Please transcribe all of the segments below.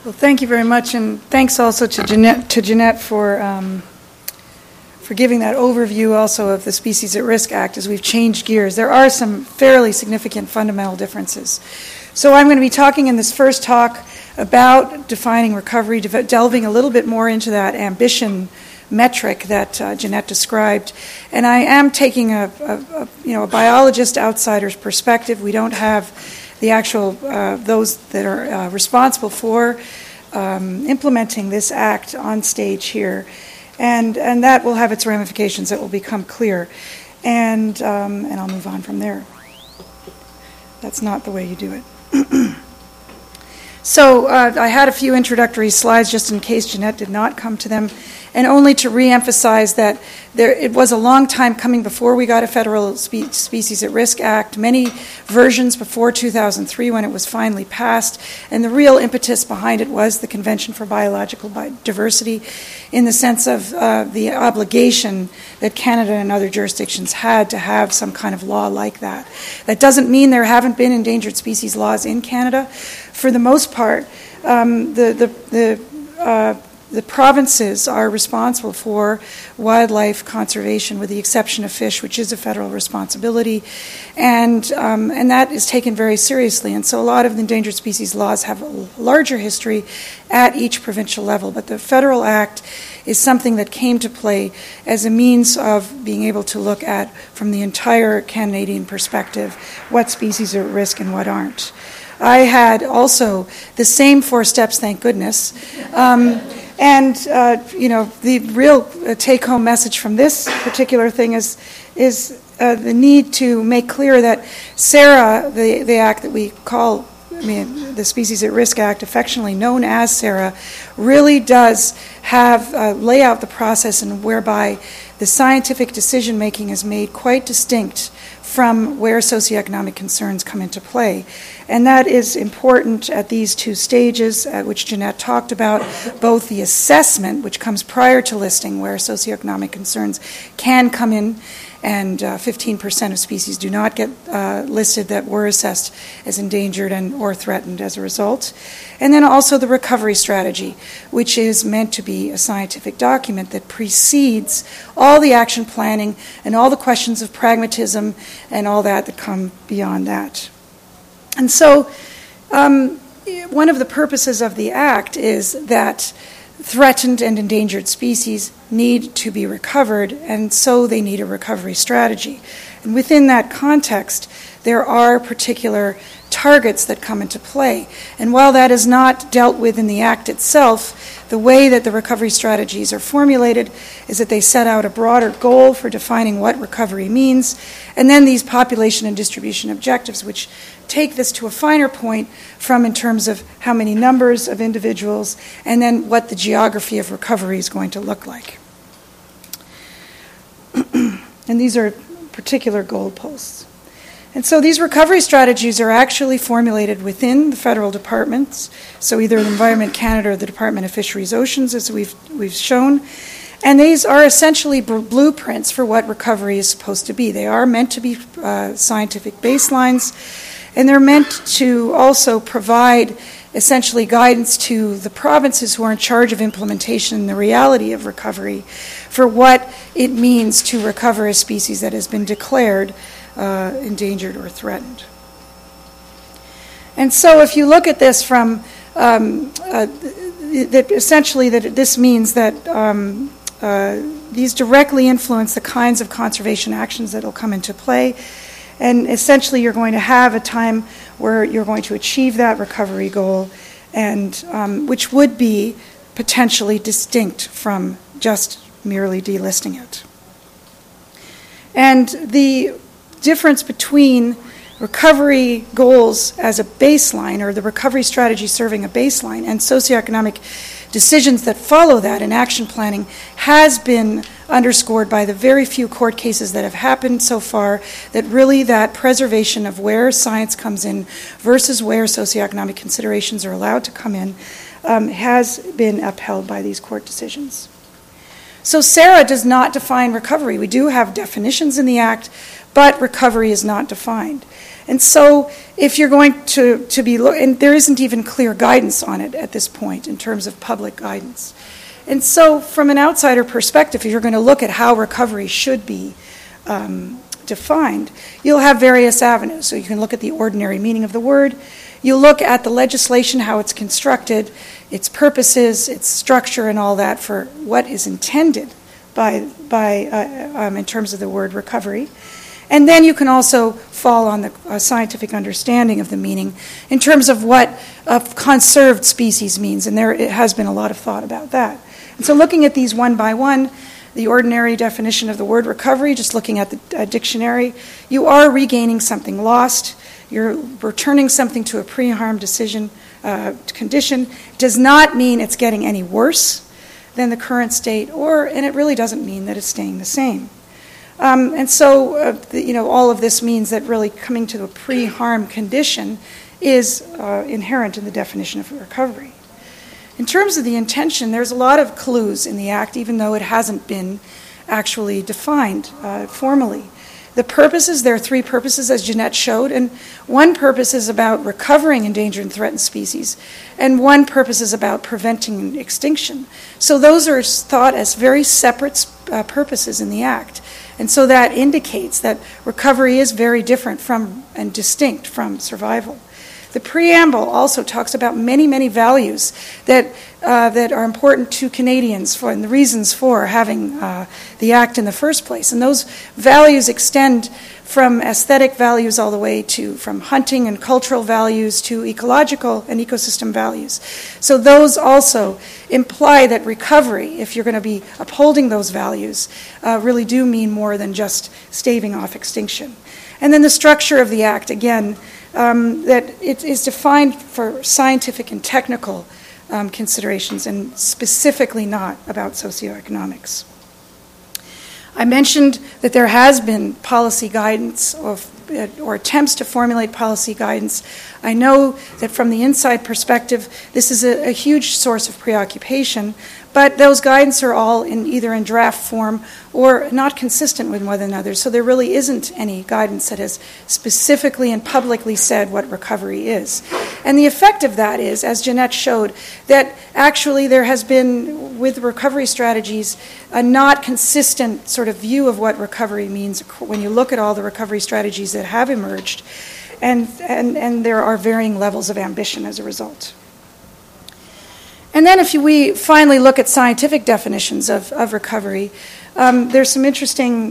Well, thank you very much, and thanks also to Jeanette for giving that overview also of the Species at Risk Act as we've changed gears. There are some fairly significant fundamental differences. So I'm going to be talking in this first talk about defining recovery, delving a little bit more into that ambition metric that Jeanette described. And I am taking a biologist outsider's perspective. We don't have the actual, those that are responsible for implementing this act on stage here. And that will have its ramifications that will become clear. And I'll move on from there. That's not the way you do it. So I had a few introductory slides just in case Jeanette did not come to them, and only to reemphasize that it was a long time coming before we got a Federal Species at Risk Act, many versions before 2003 when it was finally passed, and the real impetus behind it was the Convention for Biological Diversity in the sense of the obligation that Canada and other jurisdictions had to have some kind of law like that. That doesn't mean there haven't been endangered species laws in Canada. For the most part, the provinces are responsible for wildlife conservation, with the exception of fish, which is a federal responsibility, and that is taken very seriously. And so a lot of the endangered species laws have a larger history at each provincial level, but the federal act is something that came to play as a means of being able to look at, from the entire Canadian perspective, what species are at risk and what aren't. I had also the same 4 steps, thank goodness. The real take-home message from this particular thing is the need to make clear that SARA, the act that we call, the Species at Risk Act, affectionately known as SARA, really does have lay out the process and whereby the scientific decision-making is made quite distinct from where socioeconomic concerns come into play. And that is important at these 2 stages, which Jeanette talked about, both the assessment, which comes prior to listing, where socioeconomic concerns can come in, and 15% of species do not get listed that were assessed as endangered or threatened as a result. And then also the recovery strategy, which is meant to be a scientific document that precedes all the action planning and all the questions of pragmatism and all that come beyond that. And so one of the purposes of the Act is that threatened and endangered species need to be recovered, and so they need a recovery strategy. And within that context, there are particular targets that come into play. And while that is not dealt with in the Act itself, the way that the recovery strategies are formulated is that they set out a broader goal for defining what recovery means, and then these population and distribution objectives, which take this to a finer point from in terms of how many numbers of individuals, and then what the geography of recovery is going to look like. And these are particular goalposts. And so these recovery strategies are actually formulated within the federal departments, so either the Environment Canada or the Department of Fisheries Oceans, as we've shown. And these are essentially blueprints for what recovery is supposed to be. They are meant to be scientific baselines, and they're meant to also provide essentially guidance to the provinces who are in charge of implementation and the reality of recovery for what it means to recover a species that has been declared endangered or threatened. And so if you look at this from essentially that this means that these directly influence the kinds of conservation actions that will come into play, and essentially you're going to have a time where you're going to achieve that recovery goal, and which would be potentially distinct from just merely delisting it. And the difference between recovery goals as a baseline, or the recovery strategy serving a baseline, and socioeconomic decisions that follow that in action planning has been underscored by the very few court cases that have happened so far, that really that preservation of where science comes in versus where socioeconomic considerations are allowed to come in has been upheld by these court decisions. So SARA does not define recovery. We do have definitions in the Act, but recovery is not defined. And so if you're going to be, and there isn't even clear guidance on it at this point in terms of public guidance. And so from an outsider perspective, if you're going to look at how recovery should be defined, you'll have various avenues. So you can look at the ordinary meaning of the word. You look at the legislation, how it's constructed, its purposes, its structure, and all that for what is intended in terms of the word recovery. And then you can also fall on the scientific understanding of the meaning in terms of what a conserved species means, and there has been a lot of thought about that. And so looking at these one by one, the ordinary definition of the word recovery, just looking at the dictionary, you are regaining something lost. You're returning something to a pre-harm condition. Does not mean it's getting any worse than the current state, and it really doesn't mean that it's staying the same. And so, all of this means that really coming to a pre-harm condition is inherent in the definition of recovery. In terms of the intention, there's a lot of clues in the Act, even though it hasn't been actually defined formally. The purposes, there are three purposes, as Jeanette showed, and one purpose is about recovering endangered and threatened species, and one purpose is about preventing extinction. So those are thought as very separate purposes in the Act. And so that indicates that recovery is very different from and distinct from survival. The preamble also talks about many, many values that are important to Canadians and the reasons for having the Act in the first place. And those values extend from aesthetic values all the way from hunting and cultural values to ecological and ecosystem values. So those also imply that recovery, if you're going to be upholding those values, really do mean more than just staving off extinction. And then the structure of the Act, again, that it is defined for scientific and technical considerations and specifically not about socioeconomics. I mentioned that there has been policy guidance or attempts to formulate policy guidance. I know that from the inside perspective, this is a huge source of preoccupation, but those guidance are all either in draft form or not consistent with one another. So there really isn't any guidance that has specifically and publicly said what recovery is. And the effect of that is, as Jeanette showed, that actually there has been, with recovery strategies, a not consistent sort of view of what recovery means when you look at all the recovery strategies that have emerged, and there are varying levels of ambition as a result. And then if we finally look at scientific definitions of recovery, there's some interesting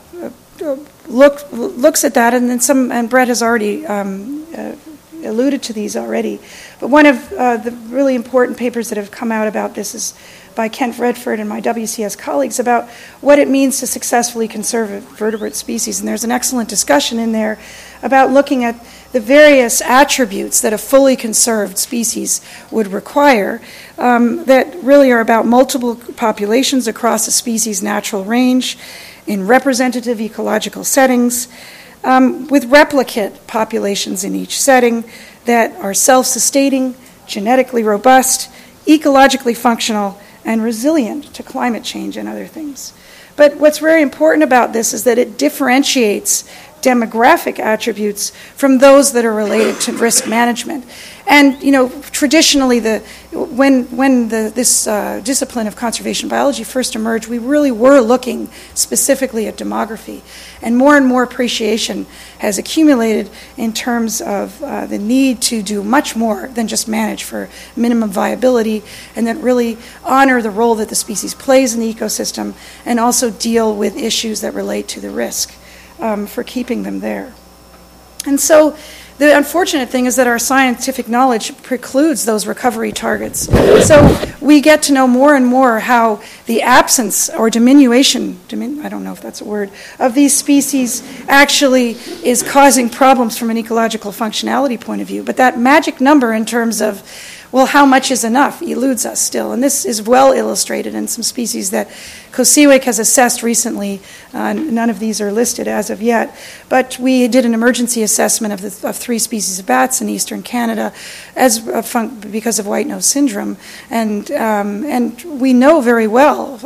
looks at that, and then and Brett has already alluded to these already. But one of the really important papers that have come out about this is by Kent Redford and my WCS colleagues about what it means to successfully conserve a vertebrate species. And there's an excellent discussion in there about looking at the various attributes that a fully conserved species would require that really are about multiple populations across a species' natural range in representative ecological settings with replicate populations in each setting that are self-sustaining, genetically robust, ecologically functional, and resilient to climate change and other things. But what's very important about this is that it differentiates demographic attributes from those that are related to risk management. And traditionally, when this discipline of conservation biology first emerged, we really were looking specifically at demography, and more appreciation has accumulated in terms of the need to do much more than just manage for minimum viability, and that really honor the role that the species plays in the ecosystem, and also deal with issues that relate to the risk for keeping them there. And so the unfortunate thing is that our scientific knowledge precludes those recovery targets. So we get to know more and more how the absence or diminution, I don't know if that's a word, of these species actually is causing problems from an ecological functionality point of view. But that magic number in terms of well, how much is enough eludes us still. And this is well illustrated in some species that COSEWIC has assessed recently. None of these are listed as of yet. But we did an emergency assessment of 3 species of bats in eastern Canada because of white nose syndrome. And we know very well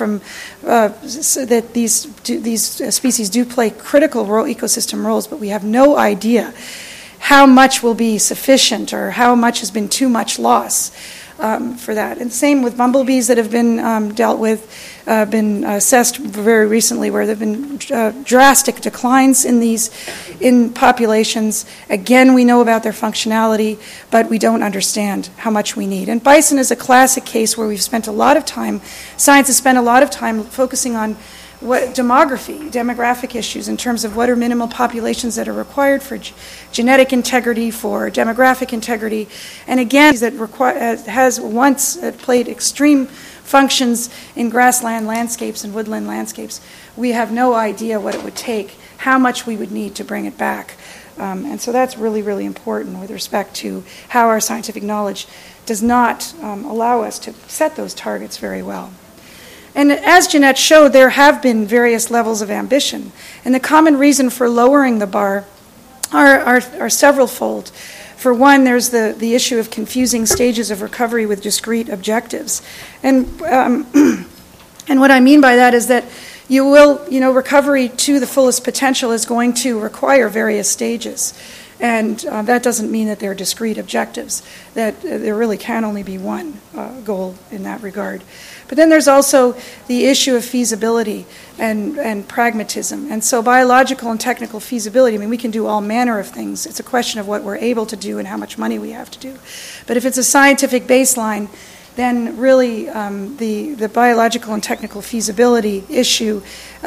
that these species do play critical ecosystem roles, but we have no idea how much will be sufficient or how much has been too much loss for that. And same with bumblebees that have been dealt with, been assessed very recently, where there have been drastic declines in populations. Again, we know about their functionality, but we don't understand how much we need. And bison is a classic case where we've spent a lot of time, science has spent a lot of time focusing on demographic issues in terms of what are minimal populations that are required for genetic integrity, for demographic integrity. And again, that has once played extreme functions in grassland landscapes and woodland landscapes. We have no idea what it would take, how much we would need to bring it back. And so that's really, really important with respect to how our scientific knowledge does not allow us to set those targets very well. And as Jeanette showed, there have been various levels of ambition. And the common reason for lowering the bar are several-fold. For one, there's the issue of confusing stages of recovery with discrete objectives. And what I mean by that is that recovery to the fullest potential is going to require various stages. And that doesn't mean that they're discrete objectives, that there really can only be one goal in that regard. But then there's also the issue of feasibility and pragmatism. And so biological and technical feasibility, we can do all manner of things. It's a question of what we're able to do and how much money we have to do. But if it's a scientific baseline, then really the biological and technical feasibility issue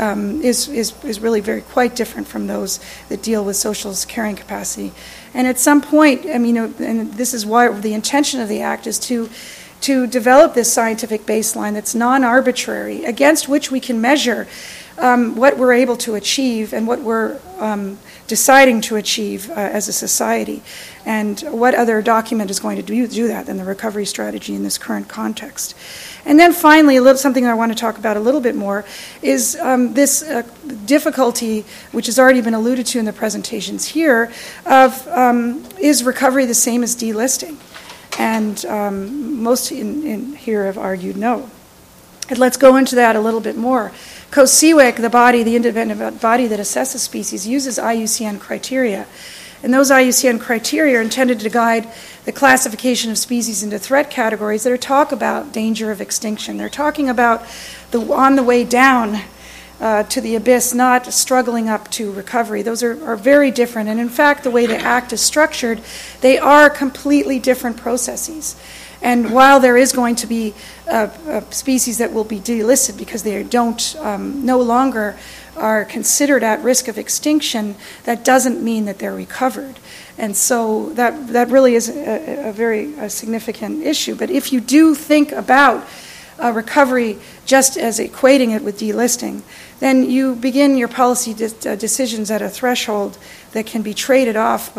is really quite different from those that deal with social carrying capacity. And at some point, and this is why the intention of the Act is to develop this scientific baseline that's non-arbitrary, against which we can measure what we're able to achieve and what we're deciding to achieve as a society. And what other document is going to do that than the recovery strategy in this current context. And then finally, something I want to talk about a little bit more is this difficulty, which has already been alluded to in the presentations here, of is recovery the same as delisting? And most in here have argued no. And let's go into that a little bit more. COSEWIC, the independent body that assesses species, uses IUCN criteria. And those IUCN criteria are intended to guide the classification of species into threat categories that talk about danger of extinction. They're talking about on the way down to the abyss, not struggling up to recovery. Those are very different. And in fact, the way the Act is structured, they are completely different processes. And while there is going to be species that will be delisted because they no longer are considered at risk of extinction, that doesn't mean that they're recovered. And so that really is a very significant issue. But if you do think about recovery just as equating it with delisting, then you begin your policy decisions at a threshold that can be traded off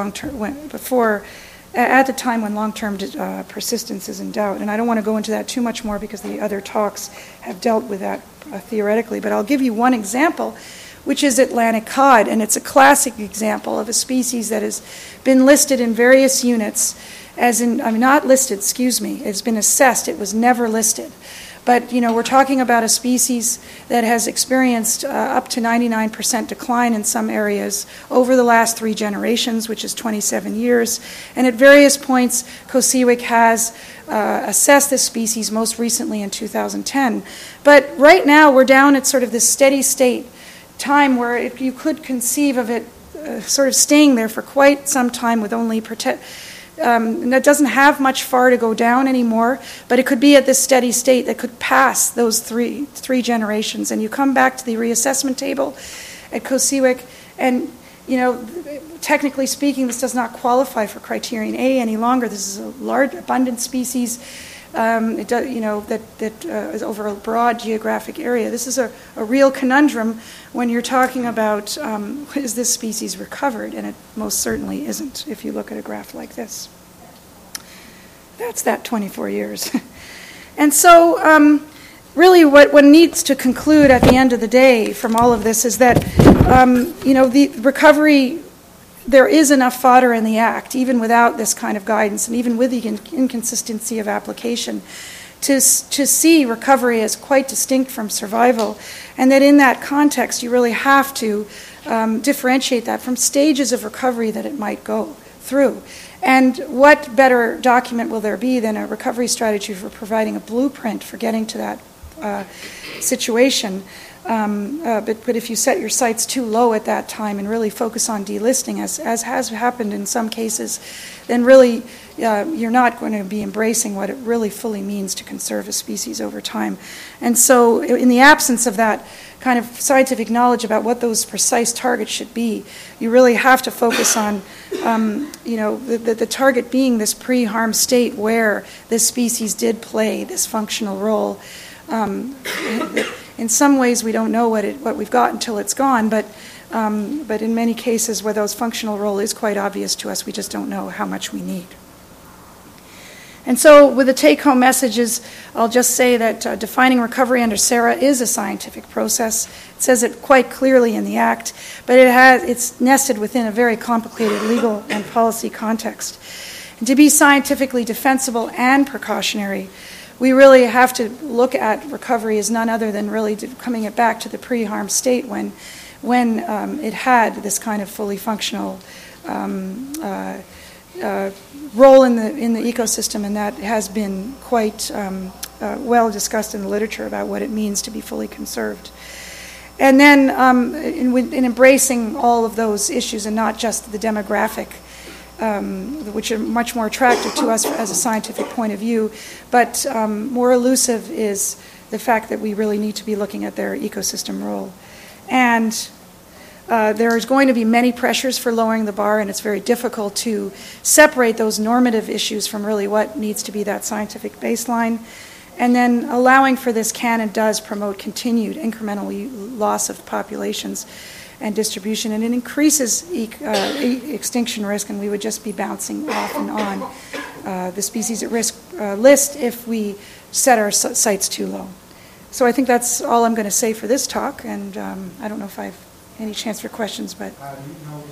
at the time when long-term persistence is in doubt. And I don't want to go into that too much more because the other talks have dealt with that theoretically. But I'll give you one example, which is Atlantic cod. And it's a classic example of a species that has been listed in various units not listed, it's been assessed. It was never listed. But, we're talking about a species that has experienced up to 99% decline in some areas over the last 3 generations, which is 27 years. And at various points, COSEWIC has assessed this species, most recently in 2010. But right now, we're down at sort of this steady state time where you could conceive of it sort of staying there for quite some time with only and that doesn't have much far to go down anymore, but it could be at this steady state that could pass those three generations. And you come back to the reassessment table at COSEWIC, and technically speaking, this does not qualify for criterion A any longer. This is a large, abundant species. That is over a broad geographic area. This is a real conundrum when you're talking about is this species recovered, and it most certainly isn't if you look at a graph like this. That's that 24 years. And so really what one needs to conclude at the end of the day from all of this is that, the recovery, there is enough fodder in the Act, even without this kind of guidance and even with the inconsistency of application, to see recovery as quite distinct from survival, and that in that context you really have to differentiate that from stages of recovery that it might go through. And what better document will there be than a recovery strategy for providing a blueprint for getting to that situation? But if you set your sights too low at that time and really focus on delisting, as has happened in some cases, then really you're not going to be embracing what it really fully means to conserve a species over time. And so in the absence of that kind of scientific knowledge about what those precise targets should be, you really have to focus on the target being this pre-harm state where this species did play this functional role. In some ways, we don't know what we've got until it's gone, but in many cases where those functional role is quite obvious to us, we just don't know how much we need. And so with the take-home messages, I'll just say that defining recovery under SARA is a scientific process. It says it quite clearly in the Act, but it's nested within a very complicated legal and policy context. And to be scientifically defensible and precautionary, we really have to look at recovery as none other than really coming it back to the pre-harm state when it had this kind of fully functional role in the ecosystem, and that has been quite well discussed in the literature about what it means to be fully conserved. And then in embracing all of those issues and not just the demographic, which are much more attractive to us as a scientific point of view, but more elusive is the fact that we really need to be looking at their ecosystem role. And there is going to be many pressures for lowering the bar, and it's very difficult to separate those normative issues from really what needs to be that scientific baseline. And then allowing for this can and does promote continued incremental loss of populations and distribution, and it increases extinction risk, and we would just be bouncing off and on the species at risk list if we set our sights too low. So I think that's all I'm going to say for this talk, and I don't know if I have any chance for questions, but...